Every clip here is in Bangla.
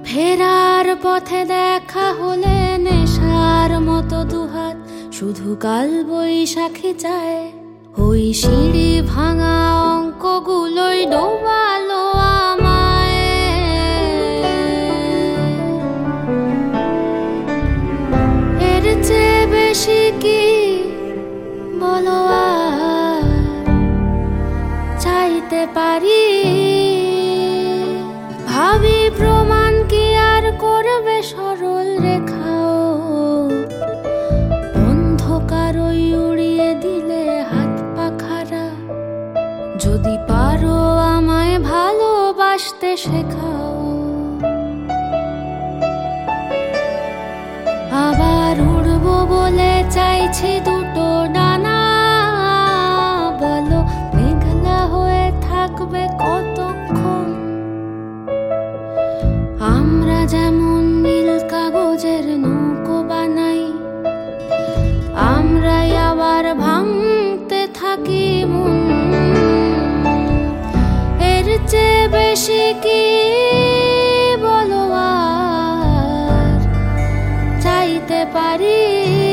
ফেরার পথে দেখা হলে নেশার মতো দুহাত শুধু কাল বৈশাখী চায়। ওই সিঁড়ি ভাঙা অঙ্কগুলোই ডোবালো আমায়। এর চেয়ে বেশি কি বলো আর চাইতে পারি? ভাবি প্রমাণ কি আর করবে সরল রেখাও? অন্ধকারই উড়িয়ে দিলে হাত পাখারা। যদি পারো আমায় ভালোবাসতে শেখাও। আবার উড়বো বলে চাইছি দুটো ডানা। বলো মেঘলা হয়ে থাকবে কতক্ষণ? আমরা যেমন নীল কাগজের নৌকো বানাই, আমরাই আবার ভাঙতে থাকি মন। এর চেয়ে বেশি কি বলো আর চাইতে পারি?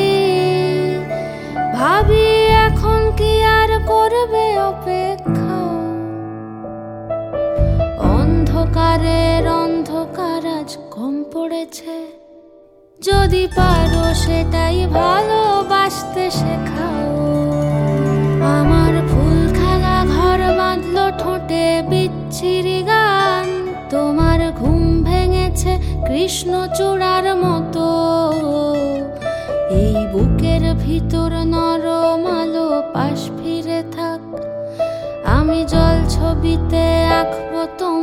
ভাবি এখন কি আর করবে অপেক্ষা? অন্ধকারের অন্ধকার আজ কম পড়েছে। যদি পারো সেটাই ভালোবাসতে শেখাও। আমার ফুল খেলা ঘর বাঁধলো ঠোঁটে বিচ্ছিরি গান। তোমার ঘুম ভেঙেছে কৃষ্ণচূড়ার মতো। এই বুকের ভিতর নরম আলো পাশ ফিরে থাক। আমি জল ছবিতে আঁকবো